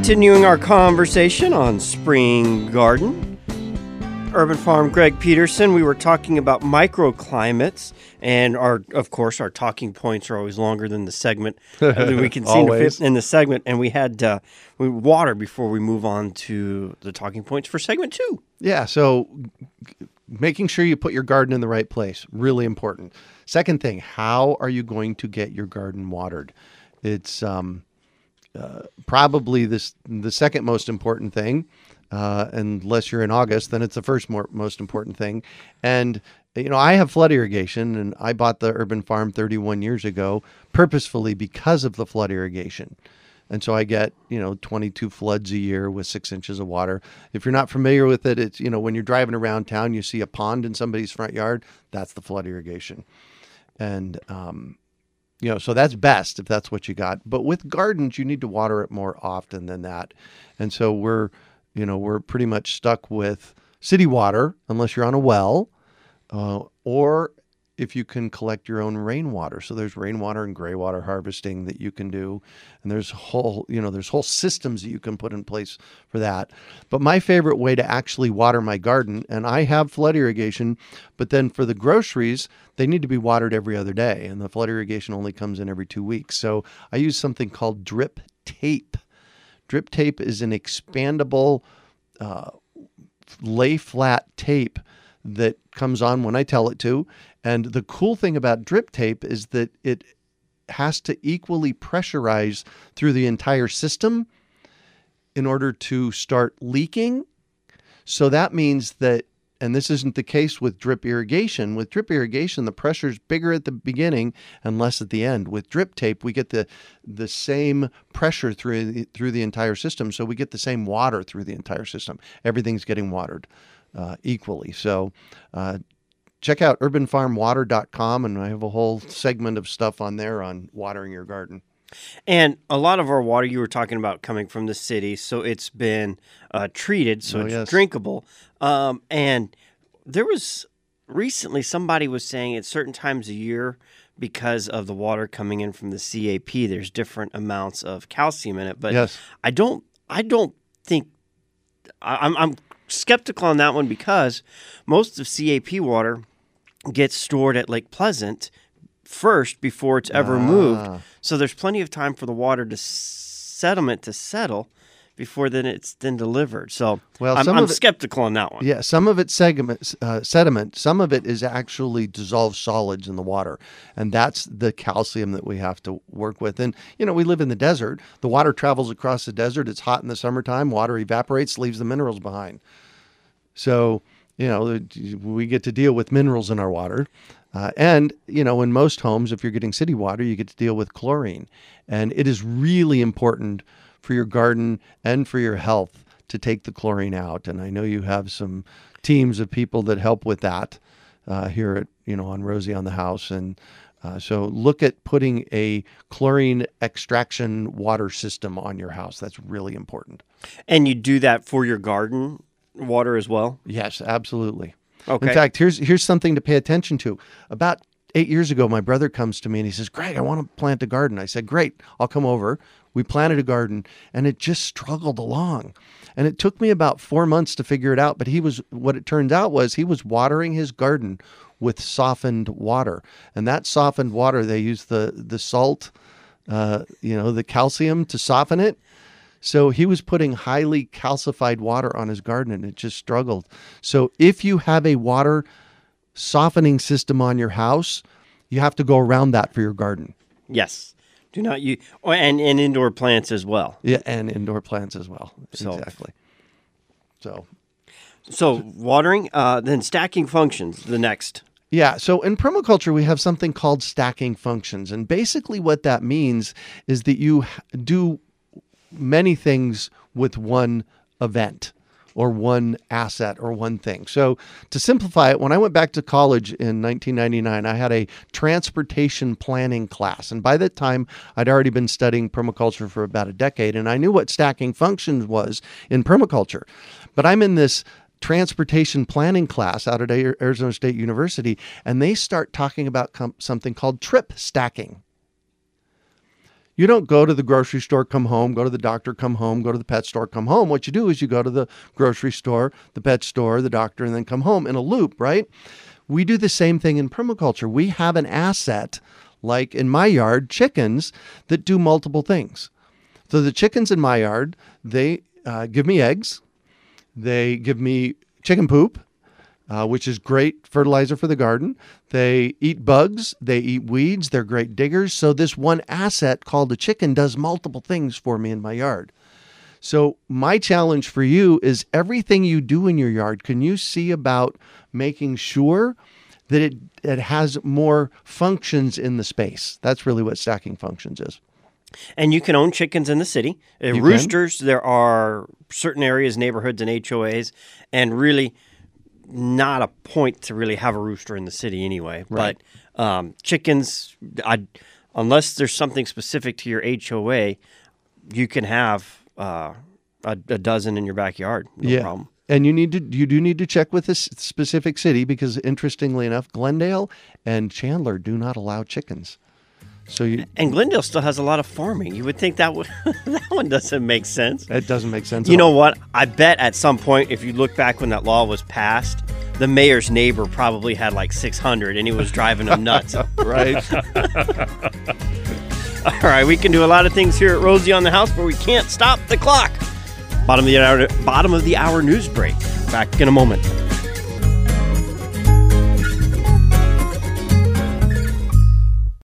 Continuing our conversation on spring garden. Urban Farm Greg Peterson. We were talking about microclimates, and of course, our talking points are always longer than the segment. We can seem to fit in the segment, and we had water before we move on to the talking points for segment 2. Yeah, so making sure you put your garden in the right place, really important. Second thing, how are you going to get your garden watered? It's probably the second most important thing. Unless you're in August, then it's the first most important thing. And, I have flood irrigation, and I bought the Urban Farm 31 years ago purposefully because of the flood irrigation. And so I get, 22 floods a year with 6 inches of water. If you're not familiar with it, it's, when you're driving around town, you see a pond in somebody's front yard, that's the flood irrigation. And, so that's best if that's what you got. But with gardens, you need to water it more often than that. And so we're pretty much stuck with city water unless you're on a well, or if you can collect your own rainwater. So there's rainwater and gray water harvesting that you can do. And there's whole systems that you can put in place for that. But my favorite way to actually water my garden, and I have flood irrigation, but then for the groceries, they need to be watered every other day. And the flood irrigation only comes in every 2 weeks. So I use something called drip tape. Drip tape is an expandable lay flat tape that comes on when I tell it to. And the cool thing about drip tape is that it has to equally pressurize through the entire system in order to start leaking. So that means that, and this isn't the case with drip irrigation. With drip irrigation, the pressure is bigger at the beginning and less at the end. With drip tape, we get the same pressure through the entire system, so we get the same water through the entire system. Everything's getting watered equally. So check out urbanfarmwater.com, and I have a whole segment of stuff on there on watering your garden. And a lot of our water you were talking about coming from the city, so it's been treated, so it's drinkable. And there was recently somebody was saying at certain times of year, because of the water coming in from the CAP, there's different amounts of calcium in it. But yes. I don't think I'm skeptical on that one, because most of CAP water gets stored at Lake Pleasant first before it's ever moved. So there's plenty of time for the water to settle before then it's then delivered. So I'm skeptical on that one. Yeah, some of it's sediment. Some of it is actually dissolved solids in the water. And that's the calcium that we have to work with. And, we live in the desert. The water travels across the desert. It's hot in the summertime. Water evaporates, leaves the minerals behind. So, we get to deal with minerals in our water. And, in most homes, if you're getting city water, you get to deal with chlorine. And it is really important for your garden and for your health to take the chlorine out. And I know you have some teams of people that help with that here at, on Rosie on the House. And so look at putting a chlorine extraction water system on your house. That's really important. And you do that for your garden water as well? Yes, absolutely. Okay. In fact, here's something to pay attention to. About 8 years ago, my brother comes to me and he says, "Greg, I want to plant a garden." I said, "Great, I'll come over." We planted a garden and it just struggled along. And it took me about 4 months to figure it out. But what it turned out was he was watering his garden with softened water. And that softened water, they use the salt, the calcium to soften it. So he was putting highly calcified water on his garden and it just struggled. So if you have a water softening system on your house, you have to go around that for your garden. Yes. Do not use, and indoor plants as well. Yeah, and indoor plants as well. Exactly. So watering, then stacking functions, the next. Yeah, so in permaculture, we have something called stacking functions. And basically what that means is that you do many things with one event or one asset or one thing. So to simplify it, when I went back to college in 1999, I had a transportation planning class. And by that time, I'd already been studying permaculture for about a decade, and I knew what stacking functions was in permaculture. But I'm in this transportation planning class out at Arizona State University, and they start talking about something called trip stacking. You don't go to the grocery store, come home, go to the doctor, come home, go to the pet store, come home. What you do is you go to the grocery store, the pet store, the doctor, and then come home in a loop, right? We do the same thing in permaculture. We have an asset, like in my yard, chickens that do multiple things. So the chickens in my yard, they give me eggs. They give me chicken poop, which is great fertilizer for the garden. They eat bugs. They eat weeds. They're great diggers. So this one asset called a chicken does multiple things for me in my yard. So my challenge for you is everything you do in your yard, can you see about making sure that it has more functions in the space? That's really what stacking functions is. And you can own chickens in the city. Roosters, there are certain areas, neighborhoods, and HOAs, and really not a point to really have a rooster in the city anyway. Right. But chickens, unless there's something specific to your HOA, you can have a dozen in your backyard. No problem. And you do need to check with this specific city because, interestingly enough, Glendale and Chandler do not allow chickens. And Glendale still has a lot of farming. You would think that one doesn't make sense. It doesn't make sense. You know what? I bet at some point, if you look back when that law was passed, the mayor's neighbor probably had like 600, and he was driving them nuts. Right. All right, we can do a lot of things here at Rosie on the House, but we can't stop the clock. Bottom of the hour news break. Back in a moment.